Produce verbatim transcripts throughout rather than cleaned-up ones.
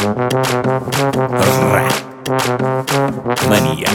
منیک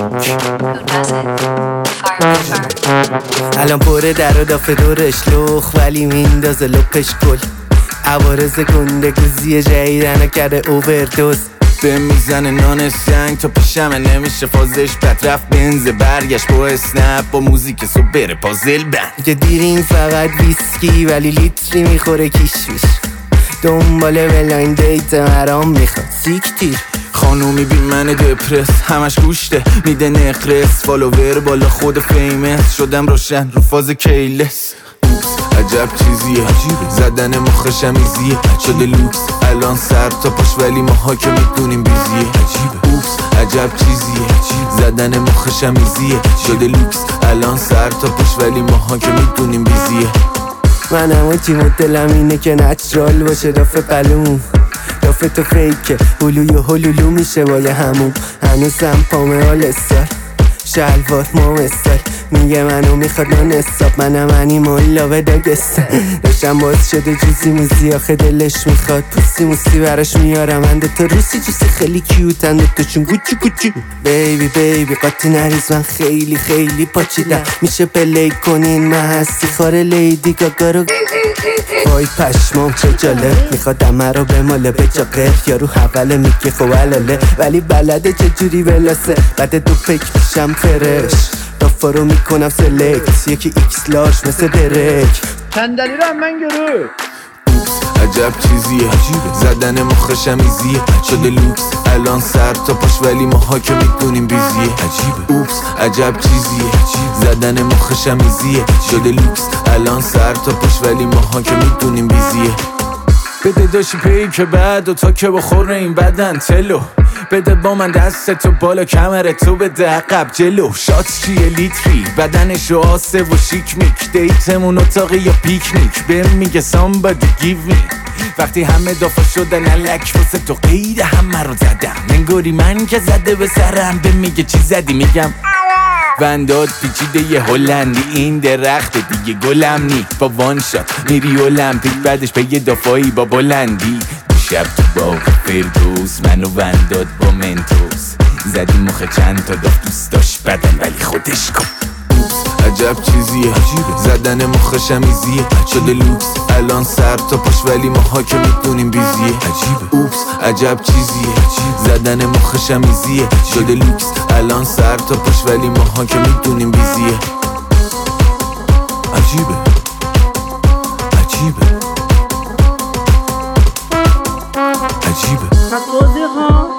الان پر در و دافه دورش لخ ولی میندازه لپش گل عوارض گندگوزی جدیدنو کرده اووردوز به میزنه نان سنگ تا پیشمه نمیشه فازش بد رفت بنزه برگشت با اسنپ با موزیک سو بره پازل بند که دیرین فقط ویسکی ولی لیتری میخوره کیشمیش دنبال بلایند دیت مرام میخواد سیکتیر خانومی بی من دپرس همش گوشته میده نقرس فالوور بالا خود فیمس شدم روشن رو فاز کیلس عجب چیزیه زدن مخ شمیزیه شده لوکس الان سر تا پاش ولی ماها که میدونیم بیزیه اوپس عجب چیزیه زدن مخ شمیزیه شده لوکس الان سر تا پاش ولی ماها که میدونیم بیزیه منم و تیم دلم اینه که نچرال باشه دافه پلوم دافه تو فیکه هلوی و هلولو میشه با یه همون هنوزم پامه آل استار شلوار مام استار میگه منو میخواد نان استاب منم انیمال لاوه داگستان داشتم باز شده جوزی موزی آخه دلش میخواد پوسی موسی براش میارم انده تا روسی جوسی خیلی کیوتن دوتاشون گوچی گوچی بیبی بیبی قاطی نریز من خیلی خیلی پاچیدم میشه پلی کنین من هستی خاره لیدی گاگا رو وای پشمام چه جالب میخواد همه رو بماله به جا غیر یارو حوله میگه خب علاله ولی بلده چجوری بلاسه بعد دو پک میشم فرش دافا رو میکنم سلکت یکی ایکس لارج مثل برک صندلی رو هم من گرو عجب چیزیه زدن مخ شمیزیه شده لوکس الان سر تا پاش ولی ماها که میدونیم بیزیه اوپس عجب چیزیه زدن مخ شمیزیه شده لوکس الان سر تا پاش ولی ماها که میدونیم بیزیه بده داشی پی که بعد و تا که بخور این بدن تلو بده با من دست تو بالا کمر تو بده عقب جلو شات چیه لیتری بدنشو آسه و شیک میک دیتمون اتاقی یا پیکنیک بهم میگه somebody give me وقتی همه دافا شدن الک واسه تو قید همه رو زدم منگوری من که زده به سرم به میگه چی زدی میگم ونداد پیچیده یه هلندی این درخت دیگه گلم نی با وان شات میری المپیک بعدش به یه دافایی با بلندی شب تو باغ فردوس منو ونداد با منتوس زدی مخ چند تا داف دوست داشت بدن ولی خودش کن عجب چیزیه زدن مخ شمیزیه شده لوکس الان سر تا پاش ولی ماها که میدونیم بیزیه اوپس عجب چیزیه زدن مخ شمیزیه شده لوکس الان سر تا پاش ولی ماها که میدونیم بیزیه عجیبه عجیبه عجیبه عجیبه